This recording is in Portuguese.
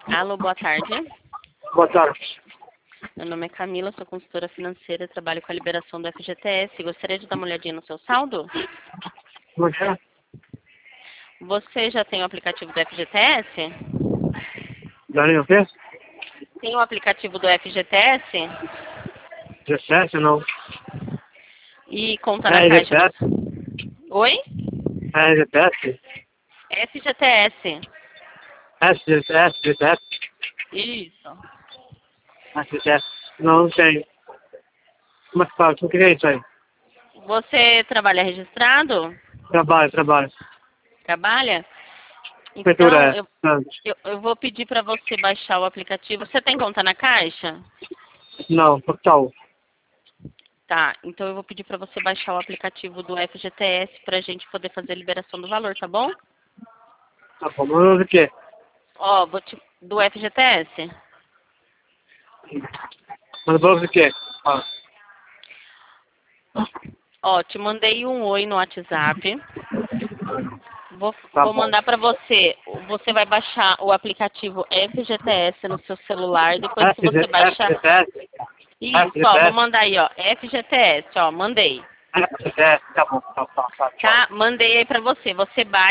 Alô, boa tarde. Boa tarde. Meu nome é Camila, sou consultora financeira, trabalho com a liberação do FGTS. Gostaria de dar uma olhadinha no seu saldo? Como é que é? Você já tem o aplicativo do FGTS? Darinho o quê? Tem o aplicativo do FGTS? 17 não? E conta na É caixa? GTS? Oi? É GTS? FGTS. GTS? Isso. GTS? Não tem. Como é que fala? O que é isso aí? Você trabalha registrado? Trabalho. Trabalha? Prefeitura Então, é. eu vou pedir para você baixar o aplicativo. Você tem conta na caixa? Não, total. Tá, então eu vou pedir para você baixar o aplicativo do FGTS para a gente poder fazer a liberação do valor, tá bom? Tá bom, mas o quê? Ó, do FGTS. Mas o quê? Ah, Ó, te mandei um oi no WhatsApp. tá Vou bom. mandar para você. Você vai baixar o aplicativo FGTS no seu celular. Depois que você baixar. FGTS? Isso, ó, vou mandar aí, ó. FGTS, ó, mandei. FGTS, tá bom. Tá. Tá? Mandei aí para você. Você baixa.